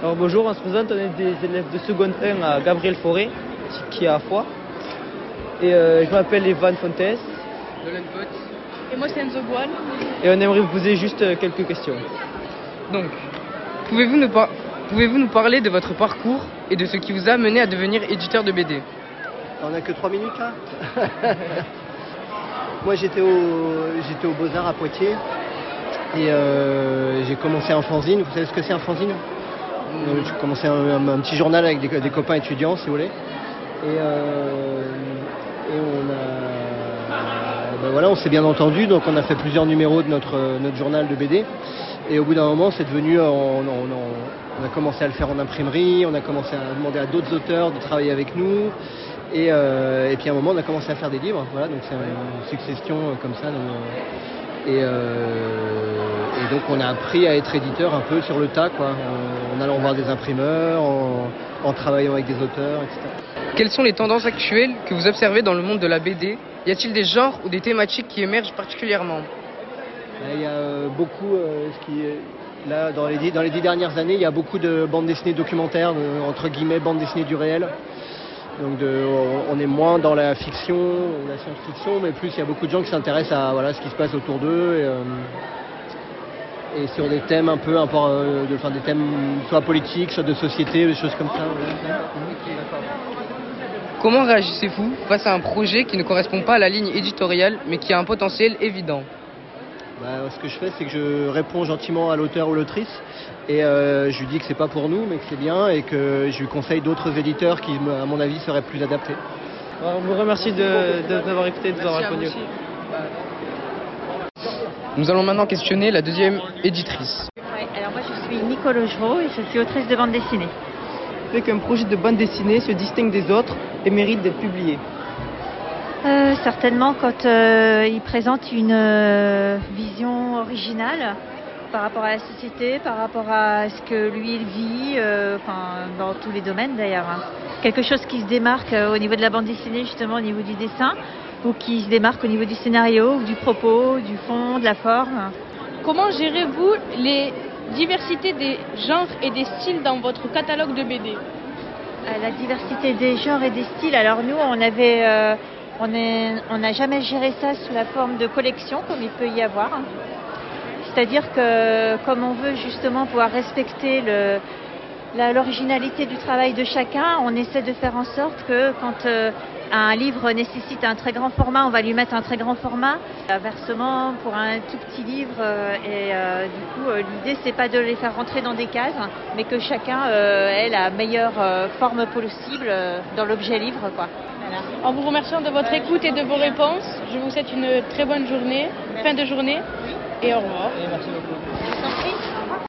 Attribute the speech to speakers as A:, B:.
A: Alors bonjour, on se présente, on est des élèves de seconde 1 à Gabriel Fauré, qui est à Foix. Et je m'appelle Evan Fontes.
B: Nolan Pot.
C: Et moi c'est Enzo Boal.
A: Et on aimerait vous poser juste quelques questions.
B: Donc, pouvez-vous nous parler de votre parcours et de ce qui vous a amené à devenir éditeur de BD?
D: On n'a que 3 minutes là. Moi j'étais au Beaux-Arts à Poitiers et j'ai commencé un fanzine. Vous savez ce que c'est un fanzine? J'ai commencé un petit journal avec des copains étudiants si vous voulez. Et on s'est bien entendu, donc on a fait plusieurs numéros de notre journal de BD. Et au bout d'un moment, c'est devenu, on a commencé à le faire en imprimerie, on a commencé à demander à d'autres auteurs de travailler avec nous. Et puis à un moment, on a commencé à faire des livres. Voilà, donc c'est une succession comme ça. Et donc on a appris à être éditeur un peu sur le tas, quoi, en allant voir des imprimeurs, en travaillant avec des auteurs, etc.
B: Quelles sont les tendances actuelles que vous observez dans le monde de la BD? Y a-t-il des genres ou des thématiques qui émergent particulièrement?
D: Il y a beaucoup, là, dans les 10 dernières années, il y a beaucoup de bandes dessinées documentaires, entre guillemets, bandes dessinées du réel. Donc on est moins dans la fiction, la science-fiction, mais plus il y a beaucoup de gens qui s'intéressent à ce qui se passe autour d'eux et sur des thèmes un peu des thèmes soit politiques, soit de société, des choses comme ça.
B: Comment réagissez-vous face à un projet qui ne correspond pas à la ligne éditoriale, mais qui a un potentiel évident?
D: Ce que je fais, c'est que je réponds gentiment à l'auteur ou l'autrice et je lui dis que c'est pas pour nous, mais que c'est bien et que je lui conseille d'autres éditeurs qui, à mon avis, seraient plus adaptés.
A: Alors, on vous remercie de nous avoir écoutés et de nous avoir répondu.
B: Nous allons maintenant questionner la deuxième éditrice.
E: Ouais, alors moi je suis Nicole Augereau et je suis autrice de bande dessinée.
A: Fait qu'un projet de bande dessinée se distingue des autres et mérite d'être publié.
E: Certainement quand il présente une vision originale par rapport à la société, par rapport à ce que lui il vit, dans tous les domaines d'ailleurs. Quelque chose qui se démarque au niveau de la bande dessinée, justement au niveau du dessin, ou qui se démarque au niveau du scénario, ou du propos, du fond, de la forme.
C: Comment gérez-vous les diversités des genres et des styles dans votre catalogue de BD?
E: La diversité des genres et des styles, alors nous on n'a jamais géré ça sous la forme de collection comme il peut y avoir. C'est-à-dire que comme on veut justement pouvoir respecter l'originalité du travail de chacun, on essaie de faire en sorte que quand un livre nécessite un très grand format, on va lui mettre un très grand format. Inversement, pour un tout petit livre, l'idée c'est pas de les faire rentrer dans des cases, mais que chacun ait la meilleure forme possible dans l'objet livre, quoi. Voilà.
C: En vous remerciant de votre écoute et de vos réponses, je vous souhaite une très bonne journée, fin de journée, et au revoir.
A: Et merci beaucoup.